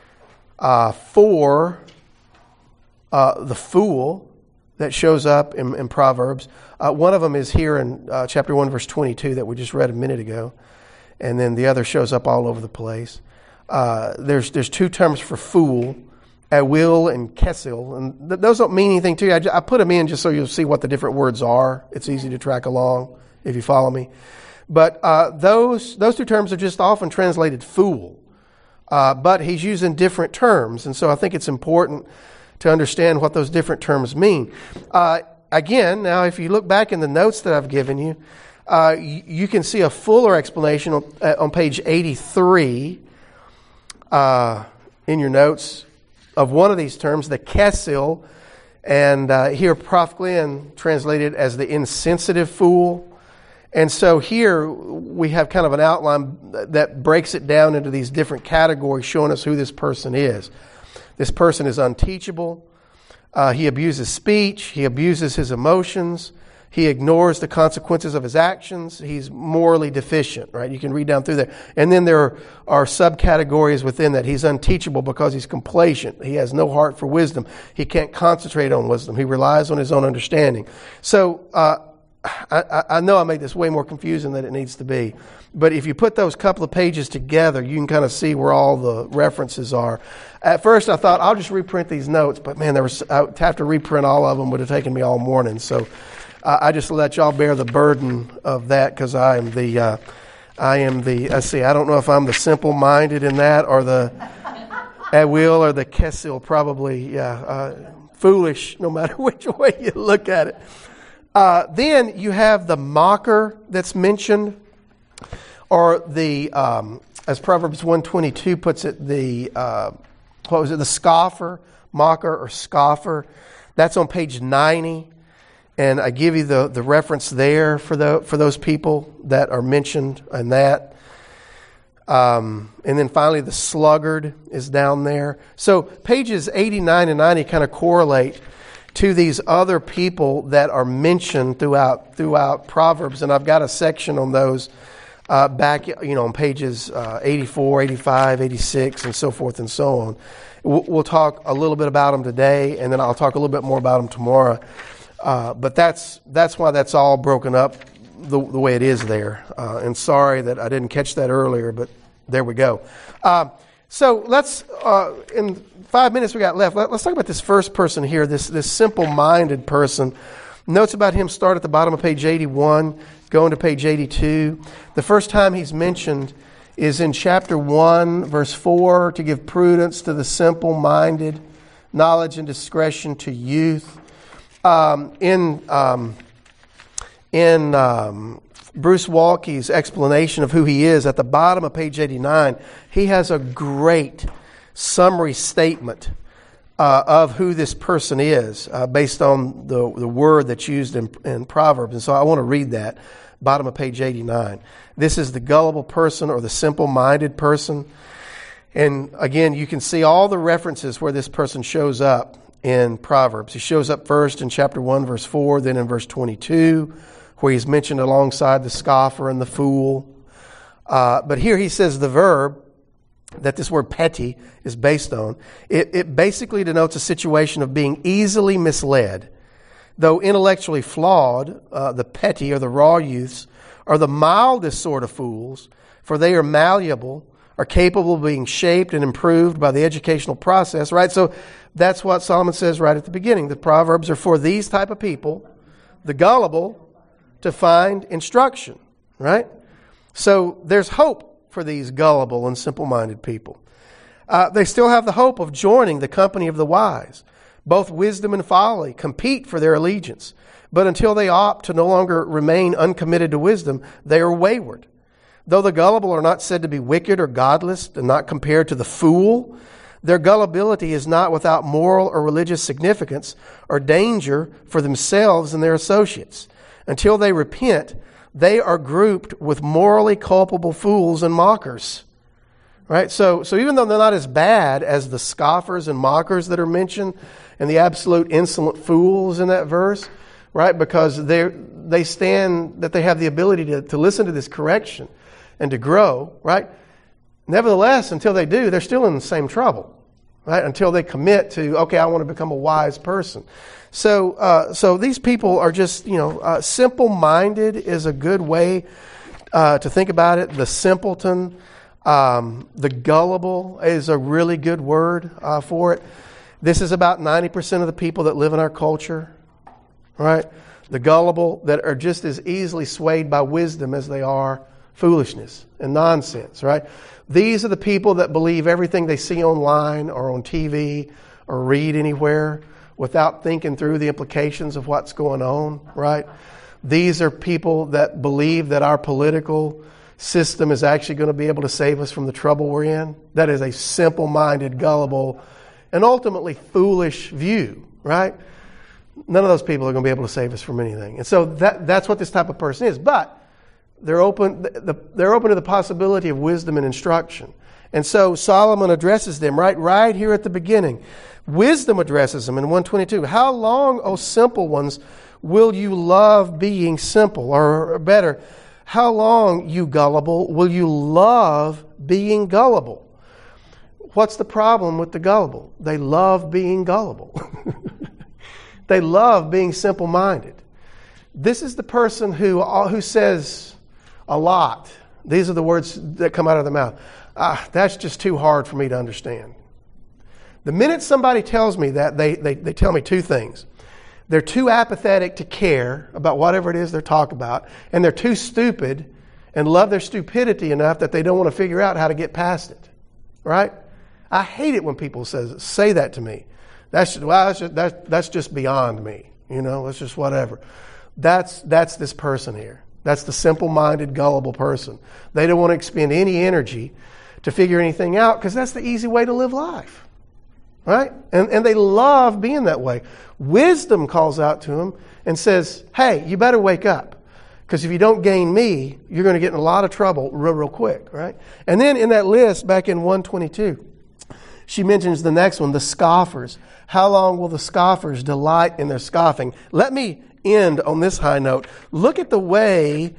for the fool that shows up in Proverbs. One of them is here in chapter 1, verse 22 that we just read a minute ago. And then the other shows up all over the place. There's 2 terms for fool, awil and kesil, and those don't mean anything to you. I put them in just so you'll see what the different words are. It's easy to track along if you follow me. But those 2 terms are just often translated fool, but he's using different terms, and so I think it's important to understand what those different terms mean. Again, now if you look back in the notes that I've given you, you can see a fuller explanation on page 83 in your notes of one of these terms, the kesil, and here Prof. Glenn translated as the insensitive fool. And so here we have kind of an outline that breaks it down into these different categories, showing us who this person is. This person is unteachable. He abuses speech. He abuses his emotions. He ignores the consequences of his actions. He's morally deficient, right? You can read down through there. And then there are subcategories within that. He's unteachable because he's complacent. He has no heart for wisdom. He can't concentrate on wisdom. He relies on his own understanding. So I know I made this way more confusing than it needs to be, but if you put those couple of pages together, you can kind of see where all the references are. At first, I thought I'll just reprint these notes, but man, I would have to reprint all of them. Would have taken me all morning. So I just let y'all bear the burden of that because I am the. Let's see. I don't know if I'm the simple-minded in that or the Awil or the Kessil. Probably, foolish. No matter which way you look at it. Then you have the mocker that's mentioned, or the, as Proverbs 1:22 puts it, the scoffer, mocker or scoffer. That's on page 90, and I give you the reference there for those people that are mentioned in that. And then finally, the sluggard is down there. So pages 89 and 90 kind of correlate to these other people that are mentioned throughout Proverbs. And I've got a section on those back, on pages 84, 85, 86, and so forth and so on. We'll talk a little bit about them today, and then I'll talk a little bit more about them tomorrow. But that's why that's all broken up the way it is there. And sorry that I didn't catch that earlier, but there we go. So let's, in 5 minutes we got left, let's talk about this first person here, this simple-minded person. Notes about him start at the bottom of page 81, going to page 82. The first time he's mentioned is in chapter 1, verse 4, to give prudence to the simple-minded, knowledge and discretion to youth. In Bruce Walke's explanation of who he is, at the bottom of page 89, he has a great summary statement of who this person is based on the word that's used in Proverbs. And so I want to read that, bottom of page 89. This is the gullible person or the simple-minded person. And again, you can see all the references where this person shows up in Proverbs. He shows up first in chapter 1, verse 4, then in verse 22, where he's mentioned alongside the scoffer and the fool. But here he says the verb that this word petty is based on, it basically denotes a situation of being easily misled. Though intellectually flawed, the petty or the raw youths are the mildest sort of fools, for they are malleable, are capable of being shaped and improved by the educational process, right? So that's what Solomon says right at the beginning. The Proverbs are for these type of people, the gullible, to find instruction, right? So there's hope for these gullible and simple-minded people. They still have the hope of joining the company of the wise. Both wisdom and folly compete for their allegiance. But until they opt to no longer remain uncommitted to wisdom, they are wayward. Though the gullible are not said to be wicked or godless and not compared to the fool, their gullibility is not without moral or religious significance or danger for themselves and their associates. Until they repent, they are grouped with morally culpable fools and mockers. Right? So even though they're not as bad as the scoffers and mockers that are mentioned and the absolute insolent fools in that verse, right? Because they have the ability to listen to this correction and to grow, right? Nevertheless, until they do, they're still in the same trouble, right? Until they commit to, okay, I want to become a wise person. So these people are just, simple-minded is a good way to think about it. The simpleton, the gullible is a really good word for it. This is about 90% of the people that live in our culture, right? The gullible that are just as easily swayed by wisdom as they are foolishness and nonsense, right? These are the people that believe everything they see online or on TV or read anywhere without thinking through the implications of what's going on, right? These are people that believe that our political system is actually going to be able to save us from the trouble we're in. That is a simple-minded, gullible, and ultimately foolish view, right? None of those people are going to be able to save us from anything. And so that's what this type of person is. But they're open to the possibility of wisdom and instruction. And so Solomon addresses them right here at the beginning. Wisdom addresses them in 122. How long, O simple ones, will you love being simple? Or better, how long, you gullible, will you love being gullible? What's the problem with the gullible? They love being gullible. They love being simple-minded. This is the person who says a lot. These are the words that come out of their mouth. That's just too hard for me to understand. The minute somebody tells me that, they tell me two things. They're too apathetic to care about whatever it is they're talking about, and they're too stupid and love their stupidity enough that they don't want to figure out how to get past it. Right? I hate it when people say that to me. That's just beyond me. It's just whatever. That's this person here. That's the simple-minded, gullible person. They don't want to expend any energy to figure anything out because that's the easy way to live life. Right? And they love being that way. Wisdom calls out to them and says, hey, you better wake up. Because if you don't gain me, you're going to get in a lot of trouble real quick. Right? And then in that list, back in 122, she mentions the next one, the scoffers. How long will the scoffers delight in their scoffing? Let me end on this high note. Look at the way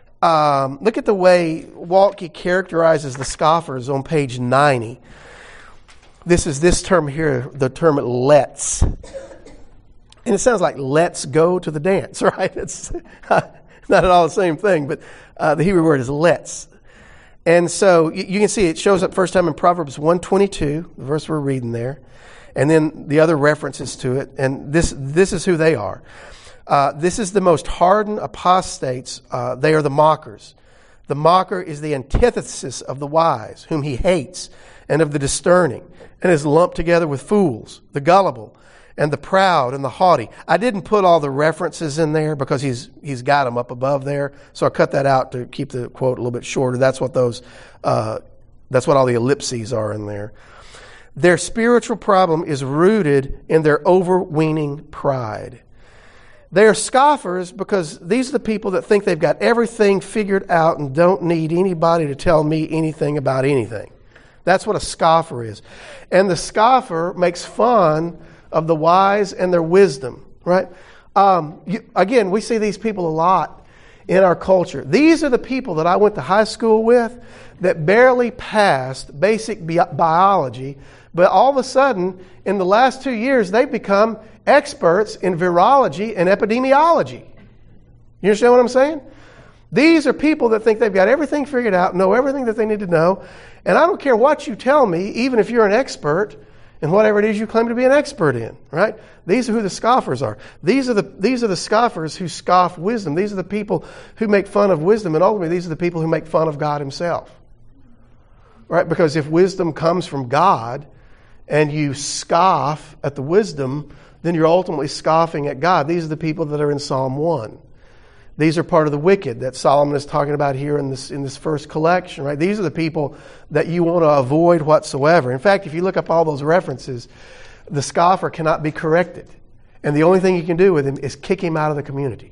Waltke characterizes the scoffers on page 90. This is this term here, the term let's. And it sounds like let's go to the dance, right? It's not at all the same thing, but the Hebrew word is let's. And so you can see it shows up first time in Proverbs 122, the verse we're reading there, and then the other references to it. And this is who they are. This is the most hardened apostates. They are the mockers. The mocker is the antithesis of the wise, whom he hates, and of the discerning, and is lumped together with fools, the gullible, and the proud, and the haughty. I didn't put all the references in there because he's got them up above there, so I cut that out to keep the quote a little bit shorter. That's what all the ellipses are in there. Their spiritual problem is rooted in their overweening pride. They are scoffers because these are the people that think they've got everything figured out and don't need anybody to tell me anything about anything. That's what a scoffer is. And the scoffer makes fun of the wise and their wisdom, right? Again, we see these people a lot in our culture. These are the people that I went to high school with that barely passed basic biology, but all of a sudden, in the last 2 years, they've become experts in virology and epidemiology. You understand what I'm saying? These are people that think they've got everything figured out, know everything that they need to know, and I don't care what you tell me, even if you're an expert in whatever it is you claim to be an expert in, right? These are who the scoffers are. These are the scoffers who scoff wisdom. These are the people who make fun of wisdom, and ultimately these are the people who make fun of God himself. Right? Because if wisdom comes from God and you scoff at the wisdom, then you're ultimately scoffing at God. These are the people that are in Psalm 1. These are part of the wicked that Solomon is talking about here in this first collection, right? These are the people that you want to avoid whatsoever. In fact, if you look up all those references, the scoffer cannot be corrected. And the only thing you can do with him is kick him out of the community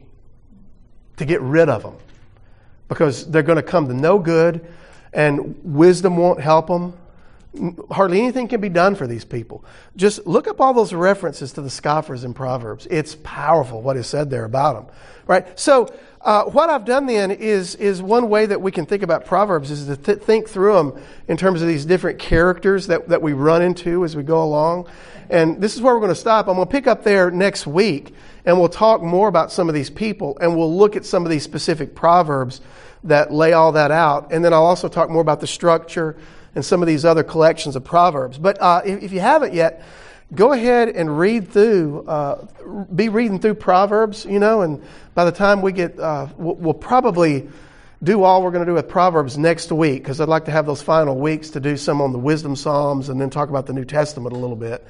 to get rid of them. Because they're going to come to no good, and wisdom won't help them. Hardly anything can be done for these people. Just look up all those references to the scoffers in Proverbs. It's powerful what is said there about them. Right? So what I've done then is one way that we can think about Proverbs is to think through them in terms of these different characters that we run into as we go along. And this is where we're going to stop. I'm going to pick up there next week, and we'll talk more about some of these people, and we'll look at some of these specific Proverbs that lay all that out. And then I'll also talk more about the structure and some of these other collections of Proverbs. But if you haven't yet, go ahead and read through, be reading through Proverbs, and by the time we get, we'll probably do all we're going to do with Proverbs next week, because I'd like to have those final weeks to do some on the wisdom Psalms and then talk about the New Testament a little bit.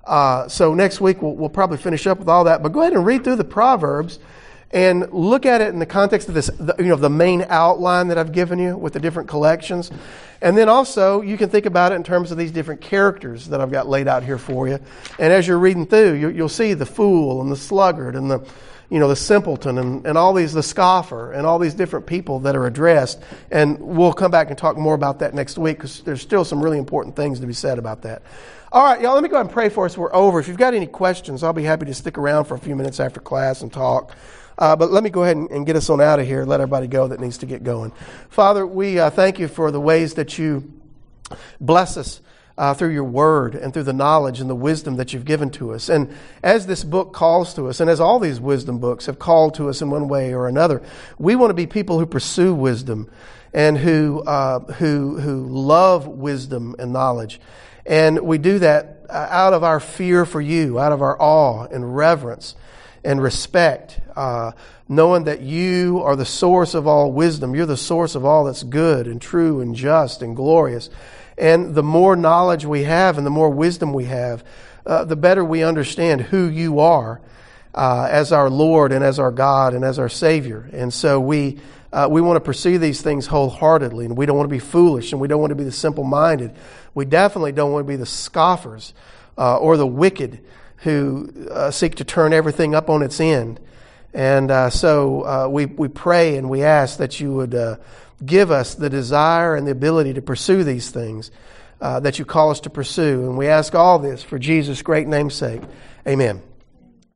So next week we'll probably finish up with all that. But go ahead and read through the Proverbs and look at it in the context of this, the main outline that I've given you with the different collections. And then also, you can think about it in terms of these different characters that I've got laid out here for you. And as you're reading through, you'll see the fool and the sluggard and the simpleton and all these, the scoffer and all these different people that are addressed. And we'll come back and talk more about that next week, because there's still some really important things to be said about that. All right, y'all, let me go ahead and pray for us. We're over. If you've got any questions, I'll be happy to stick around for a few minutes after class and talk. But let me go ahead and get us on out of here. Let everybody go that needs to get going. Father, we thank you for the ways that you bless us through your word and through the knowledge and the wisdom that you've given to us. And as this book calls to us, and as all these wisdom books have called to us in one way or another, we want to be people who pursue wisdom and who love wisdom and knowledge. And we do that out of our fear for you, out of our awe and reverence and respect, knowing that you are the source of all wisdom. You're the source of all that's good and true and just and glorious. And the more knowledge we have and the more wisdom we have, the better we understand who you are as our Lord and as our God and as our Savior. And so we want to pursue these things wholeheartedly, and we don't want to be foolish, and we don't want to be the simple-minded. We definitely don't want to be the scoffers or the wicked who seek to turn everything up on its end. And so we pray and we ask that you would give us the desire and the ability to pursue these things that you call us to pursue. And we ask all this for Jesus' great name's sake. Amen.